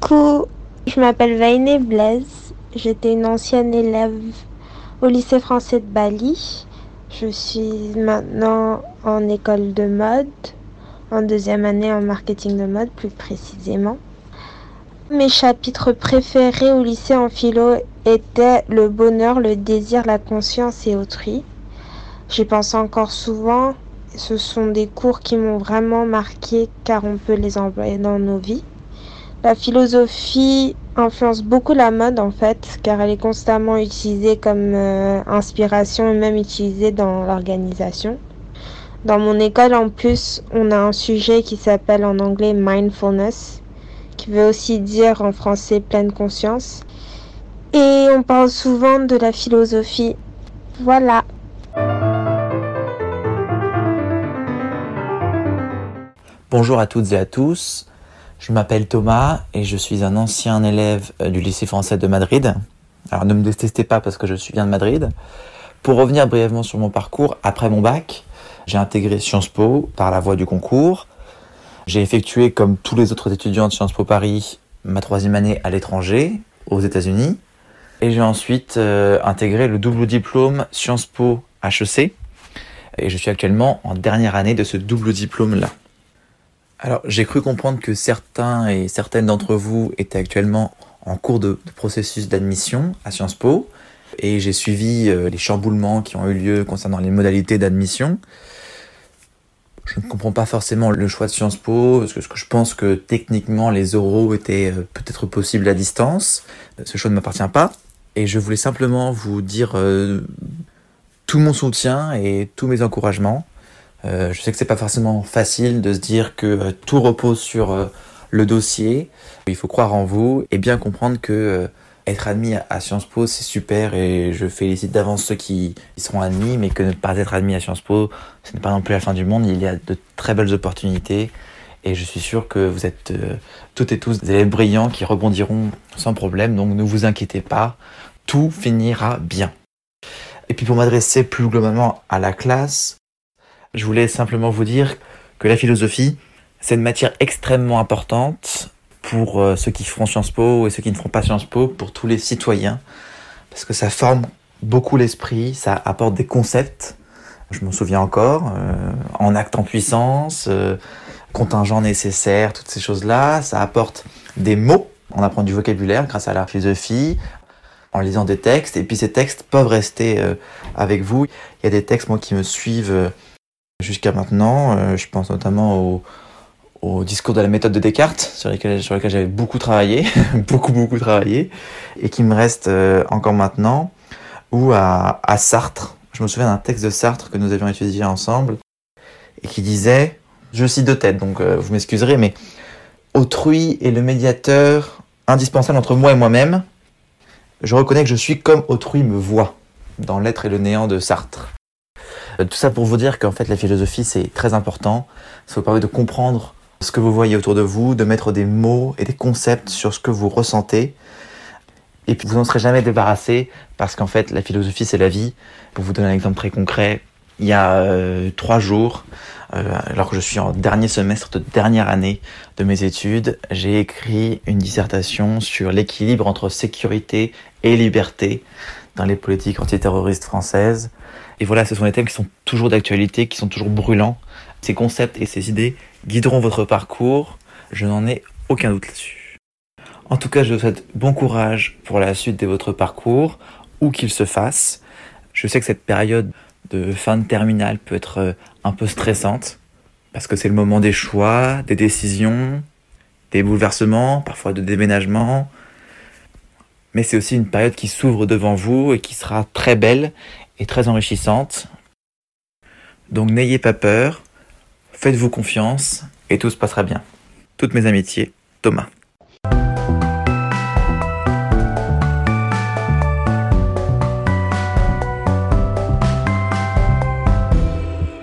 coup, je m'appelle Vainé Blaise. J'étais une ancienne élève au lycée français de Bali. Je suis maintenant en école de mode, en deuxième année en marketing de mode plus précisément. Mes chapitres préférés au lycée en philo étaient le bonheur, le désir, la conscience et autrui. J'y pense encore souvent. Ce sont des cours qui m'ont vraiment marqué car on peut les employer dans nos vies. La philosophie influence beaucoup la mode en fait, car elle est constamment utilisée comme inspiration et même utilisée dans l'organisation. Dans mon école en plus, on a un sujet qui s'appelle en anglais mindfulness, qui veut aussi dire en français pleine conscience. Et on parle souvent de la philosophie. Voilà. Bonjour à toutes et à tous, je m'appelle Thomas et je suis un ancien élève du lycée français de Madrid. Alors ne me détestez pas parce que je viens de Madrid. Pour revenir brièvement sur mon parcours, après mon bac, j'ai intégré Sciences Po par la voie du concours. J'ai effectué, comme tous les autres étudiants de Sciences Po Paris, ma troisième année à l'étranger, aux États-Unis. Et j'ai ensuite intégré le double diplôme Sciences Po HEC. Et je suis actuellement en dernière année de ce double diplôme-là. Alors, j'ai cru comprendre que certains et certaines d'entre vous étaient actuellement en cours de processus d'admission à Sciences Po et j'ai suivi les chamboulements qui ont eu lieu concernant les modalités d'admission. Je ne comprends pas forcément le choix de Sciences Po parce que je pense que techniquement les oraux étaient peut-être possibles à distance. Ce choix ne m'appartient pas et je voulais simplement vous dire tout mon soutien et tous mes encouragements. Je sais que c'est pas forcément facile de se dire que tout repose sur le dossier. Il faut croire en vous et bien comprendre que être admis à Sciences Po, c'est super et je félicite d'avance ceux qui seront admis, mais que ne pas être admis à Sciences Po, ce n'est pas non plus la fin du monde. Il y a de très belles opportunités et je suis sûr que vous êtes toutes et tous des élèves brillants qui rebondiront sans problème. Donc ne vous inquiétez pas, tout finira bien. Et puis pour m'adresser plus globalement à la classe, je voulais simplement vous dire que la philosophie, c'est une matière extrêmement importante pour ceux qui feront Sciences Po et ceux qui ne feront pas Sciences Po, pour tous les citoyens, parce que ça forme beaucoup l'esprit, ça apporte des concepts, je m'en souviens encore, en acte en puissance, contingent nécessaire, toutes ces choses-là, ça apporte des mots, on apprend du vocabulaire grâce à la philosophie, en lisant des textes, et puis ces textes peuvent rester avec vous. Il y a des textes, moi, qui me suivent jusqu'à maintenant. Je pense notamment au discours de la méthode de Descartes, sur lequel j'avais beaucoup travaillé, beaucoup travaillé, et qui me reste encore maintenant, ou à Sartre. Je me souviens d'un texte de Sartre que nous avions étudié ensemble, et qui disait, je cite de tête, donc vous m'excuserez, mais « Autrui est le médiateur indispensable entre moi et moi-même. Je reconnais que je suis comme autrui me voit », dans L'être et le néant de Sartre. Tout ça pour vous dire qu'en fait la philosophie c'est très important, ça vous permet de comprendre ce que vous voyez autour de vous, de mettre des mots et des concepts sur ce que vous ressentez, et puis vous n'en serez jamais débarrassé parce qu'en fait la philosophie c'est la vie. Pour vous donner un exemple très concret, il y a 3 jours, alors que je suis en dernier semestre de dernière année de mes études, j'ai écrit une dissertation sur l'équilibre entre sécurité et liberté dans les politiques antiterroristes françaises. Et voilà, ce sont des thèmes qui sont toujours d'actualité, qui sont toujours brûlants. Ces concepts et ces idées guideront votre parcours, je n'en ai aucun doute là-dessus. En tout cas, je vous souhaite bon courage pour la suite de votre parcours, où qu'il se fasse. Je sais que cette période de fin de terminale peut être un peu stressante, parce que c'est le moment des choix, des décisions, des bouleversements, parfois de déménagements. Mais c'est aussi une période qui s'ouvre devant vous et qui sera très belle et très enrichissante. Donc n'ayez pas peur, faites-vous confiance et tout se passera bien. Toutes mes amitiés, Thomas.